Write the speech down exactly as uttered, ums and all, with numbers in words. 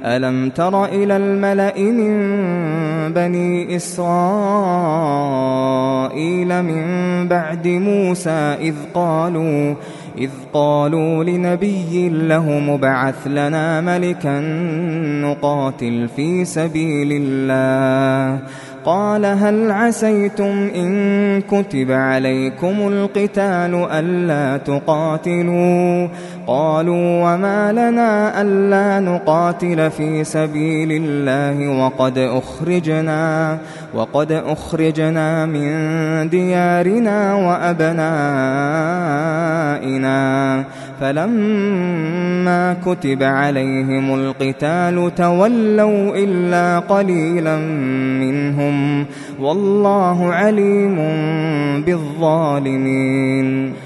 ألم تر إلى الملأ من بني إسرائيل من بعد موسى إذ قالوا إذ قالوا لنبي له مبعث لنا ملكا نقاتل في سبيل الله قال هل عسيتم إن كتب عليكم القتال ألا تقاتلوا قالوا وما لنا ألا نقاتل في سبيل الله وقد أخرجنا وقد أخرجنا من ديارنا وأبنائنا فلما كتب عليهم القتال تولوا إلا قليلا منهم والله عليم بالظالمين